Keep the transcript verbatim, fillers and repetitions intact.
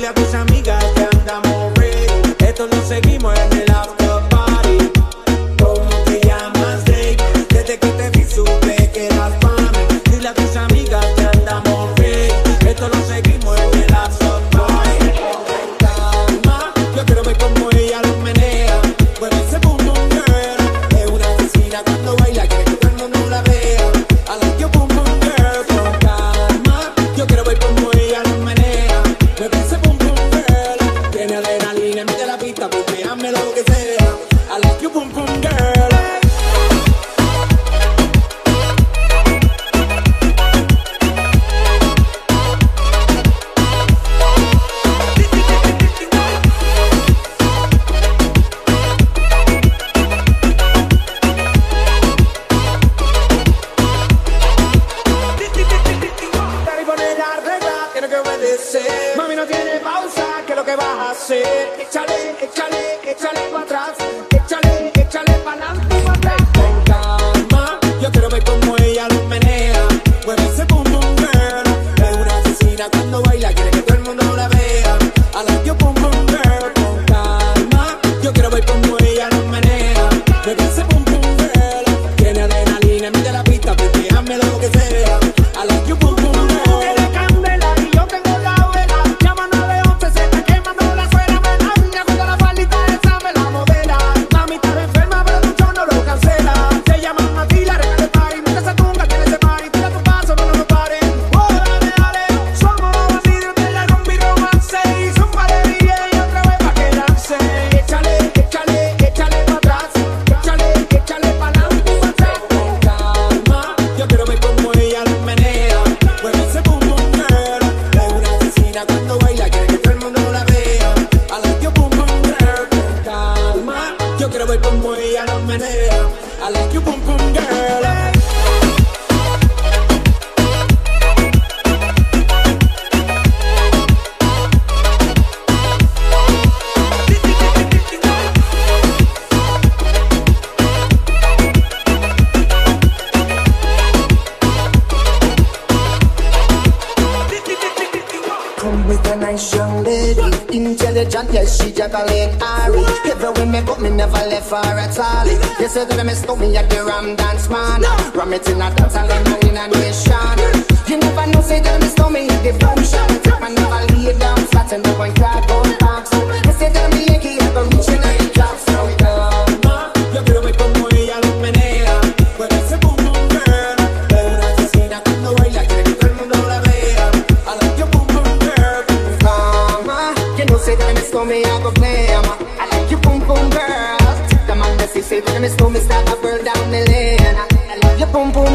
Dile a tus amigas que andamos ready. Esto lo seguimos en el after party. ¿Cómo te llamas, Dave? Desde que te vi supe que eras para mí. Dile a tus amigas que andamos ready. Esto lo seguimos en el after party. Calma, yo quiero ver cómo ella lo menea. Mueve ese boom boom girl. Es una asesina cuando baila, quiere que todo el mundo la vea. I like your boom boom girl. Con calma, yo quiero ver cómo ella lo menea. Mueve ese boom boom girl. Tiene adrenalina en medio de la pista, pues déjame lo que sea. I like your boom boom girl. Mami, no tiene pausa, ¿qué es lo que vas a hacer? Échale, échale, échale para atrás. Échale, échale para adelante y para atrás. Con calma, yo quiero ver cómo ella lo menea. Mueve ese boom boom girl. Es una asesina cuando baila, quiere que todo el mundo la vea. I like your boom boom girl. Con calma, yo quiero ver cómo ella lo menea. Mueve ese boom boom girl. Tiene adrenalina en medio de la pista, pues déjame lo que sea. I like your boom boom girl. I like you, boom, boom, girl. Come with a nice young lady, intelligent, yes, she chocolate Ari. Every way me but me never left her at all. You say that I miss me at the Ram Dance Man. Ram it in a dance and then in a nation. You never know, say that I miss me at the function. I never lay down flat and no one can't go back. So you say that I'm Yankee, I go reaching out the top. So calma, yo quiero ver cómo ella lo menea. Mueve ese boom boom girl. Es una asesina cuando baila, quiere que todo el mundo la vea. I like your boom boom girl. Calma, you know, say that I miss me, I go play. I like you, boom boom girl. The man that say that I miss me, start a burn down the lane. I love your boom boom.